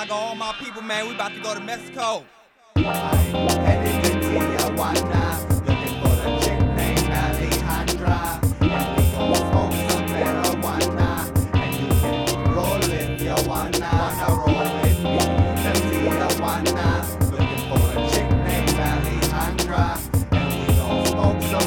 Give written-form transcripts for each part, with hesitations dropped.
I got all my people, man. We about to go to Mexico. Headed to Tijuana, looking for a chick named Alejandra. And we gon' smoke some marijuana, and you can roll if you wanna roll with me. To Tijuana, looking for a chick named Alejandra. And we gon' smoke some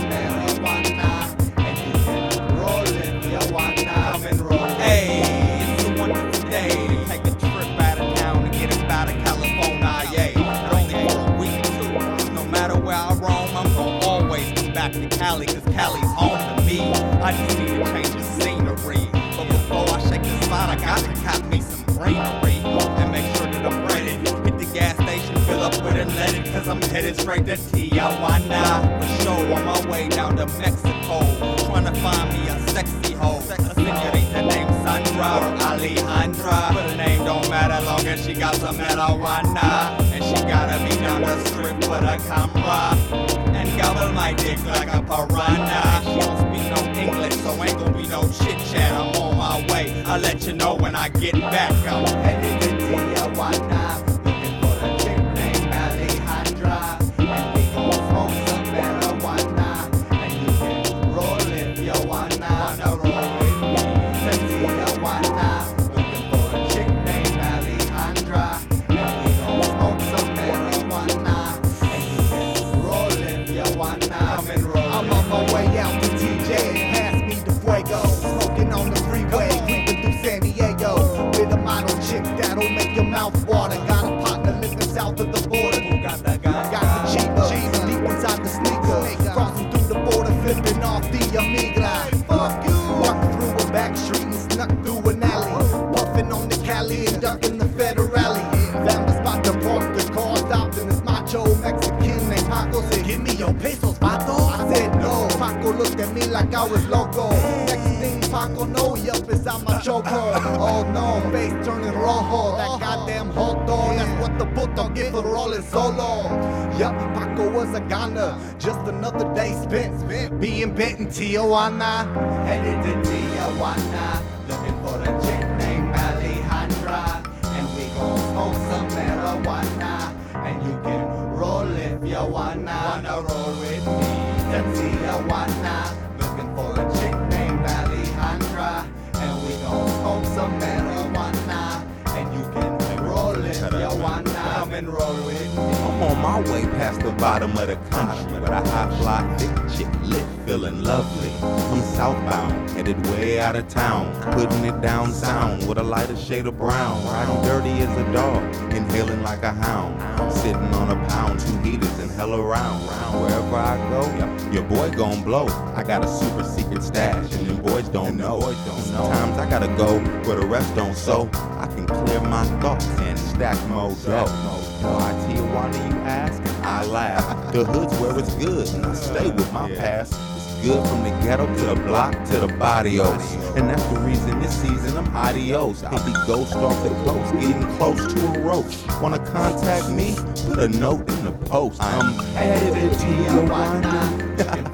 marijuana, and you can roll if you wanna come and roll. Hey, it's a wonderful day to take a trip out of town and get up out of California, yeah. But only for a week or two. No matter where I roam, I'm gonna always come back to Cali, cause Cali's home to me. I just need to change the scenery. But before I shake the spot, I gotta cop me some greenery and make sure that I'm ready. Hit the gas station, fill up with unleaded, cause I'm headed straight to Tijuana. For sure, on my way down to Mexico, trying to find me a sexy hoe, a senorita named Sandra or Alejandra. But her name don't matter long as she got some marijuana, and she gotta be down the strip with a camera and gobble my dick like a piranha. She don't speak no English, so ain't gonna be no chit chat. I'm on my way. I'll let you know when I get back. I'm Headed to Tijuana, looking for a chick named Alejandra. And we gon' smoke some marijuana, and you can roll if you wanna roll with me. To Tijuana, looking for a chick named Alejandra. And we gon' smoke some marijuana, and you can roll if you wanna come and roll. I'm on my way out to TJ, pass me the fuego. Smoking on the freeway, creeping through San Diego. With a model chick that'll make your mouth water. Got a partner living south of the border. who got that guy? Got the Chiba, deep inside the sneaker. Crossing through the border, flipping off the Amiga. Fuck you. Walked through a back street and snuck through an alley. Puffing on the Cali and ducking the Federale. Found a spot to park the car, stopped and this macho Mexican named Paco said, "Give me your pesos, pato." I said no. Paco looked at me like I was loco. Next thing Paco know, he up inside my chokehold. Oh no, face turning rojo. That goddamn hot dog, that's what the puto get for rolling solo. Yup, Paco was a goner. Just another day spent being bent in Tijuana. Headed to Tijuana, looking for a chick named Alejandra. And we gon' smoke some marijuana, and you can roll if you wanna roll with me. To Tijuana, looking for a chick named Alejandra. And we gon' smoke some marijuana, and you can roll if you wanna come and roll with me. I'm on my way past the bottom of the country with a high fly thick chick lit, feeling lovely. I'm southbound, headed way out of town, putting it down sound with a lighter shade of brown. Riding dirty as a dog, inhaling like a hound. Sitting on a pound, 2 heaters and hell around. Wherever I go, your boy gon' blow. I got a super secret stash, and them boys don't know. Sometimes I gotta go where the rest don't, so I can clear my thoughts and stack more dough. Why Tijuana, you ask? I laugh. The hood's where it's good, and I stay with my past. It's good from the ghetto to the block to the barrios. And that's the reason this season I'm adios. I'll be ghost off the coast, getting close to a roach. Wanna contact me? Put a note in the post. I'm headed to Tijuana.